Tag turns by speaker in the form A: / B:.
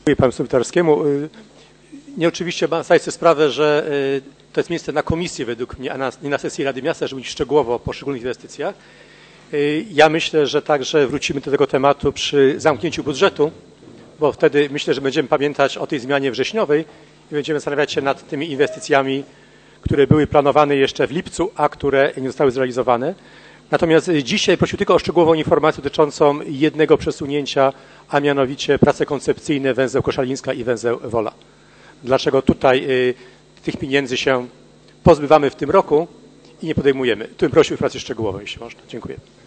A: Dziękuję panu Witarskiemu. Nie oczywiście mam zdać sobie sprawę, że to jest miejsce na komisję według mnie, a nie na sesji Rady Miasta, żeby mówić szczegółowo o poszczególnych inwestycjach. Ja myślę, że także wrócimy do tego tematu przy zamknięciu budżetu, bo wtedy myślę, że będziemy pamiętać o tej zmianie wrześniowej i będziemy zastanawiać się nad tymi inwestycjami, które były planowane jeszcze w lipcu, a które nie zostały zrealizowane. Natomiast dzisiaj prosił tylko o szczegółową informację dotyczącą jednego przesunięcia, a mianowicie prace koncepcyjne węzeł Koszalińska i węzeł Wola. Dlaczego tutaj tych pieniędzy się pozbywamy w tym roku i nie podejmujemy? Tu bym prosił o informację szczegółową, jeśli można. Dziękuję.